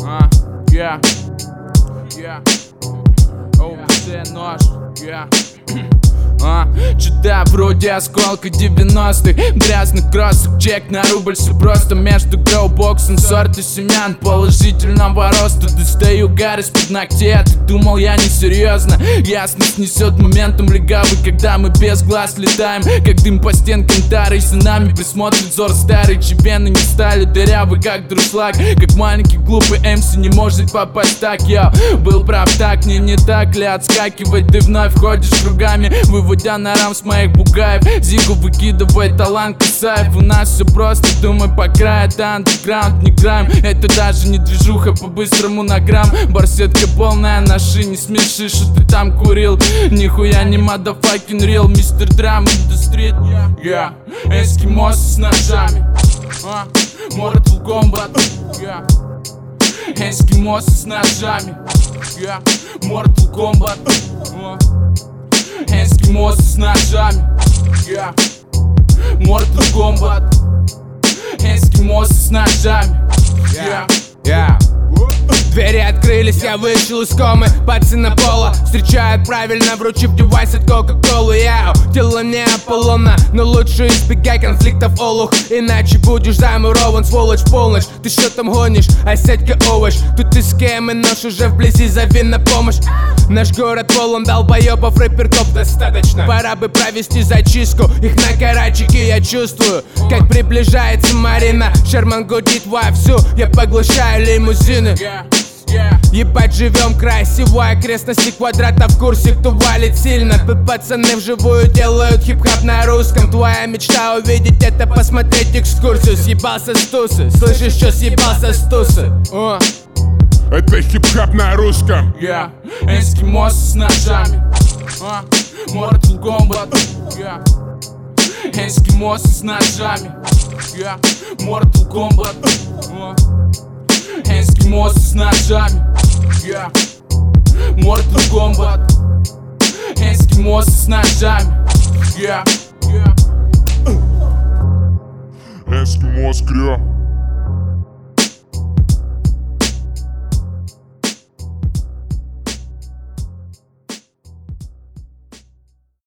Yeah. ОВЦ нож. Чита вроде осколка 90-х, грязных кросок, чек на рубль, все просто между гроубоксом, сорта семян положительного роста. Достаю гар из-под ногтей, а ты думал я несерьезно. Ясность несет моментом легавый, когда мы без глаз летаем, как дым по стенкам тары, и за нами присмотрит взор старый. Чебены не стали дырявы, как друшлаг, как маленький глупый МС не может попасть так. Я был прав, так не так ли отскакивать, ты вновь ходишь кругами, выводя на рам с моих бугаев. Зигу выкидывает талант Касаев. У нас все просто, думай по краю, это андерграунд, не грайм. Это даже не движуха по-быстрому на грамм. Барсетка полная на шине, смеши, что ты там курил. Нихуя не motherfucking real, мистер драм in the street. Эскимосы с ножами, Mortal Kombat. Эскимосы с ножами, Mortal Kombat. Эскимосы с ножами, Mortal Kombat. Эскимосы с ножами, Двери открылись, я вышел из комы. Пацаны пола встречают правильно, вручив девайс от Кока-Колы. Тело не Аполлона, но лучше избегай конфликтов, олух, иначе будешь замурован, сволочь, в полночь. Ты что там гонишь, осядь-ка овощ. Тут и схемы, нож уже вблизи, зови на помощь. Наш город полон долбоебов, рэперков достаточно. Пора бы провести зачистку, их на карачике я чувствую, как приближается Марина. Шерман гудит вовсю, я поглощаю лимузины. Ебать, живем красиво, окрестности квадрата в курсе, кто валит сильно. Пацаны вживую делают хип-хоп на русском. Твоя мечта увидеть это, посмотреть экскурсию. Съебался с тусы, слышишь, что съебался с тусы? Это хип-хоп на русском. Эскимосы с ножами, Mortal Kombat. Эскимосы с ножами, Mortal Kombat. Эскимосы с ножами, Mortal Kombat. Эскимосы с ножами, Эскимос крё.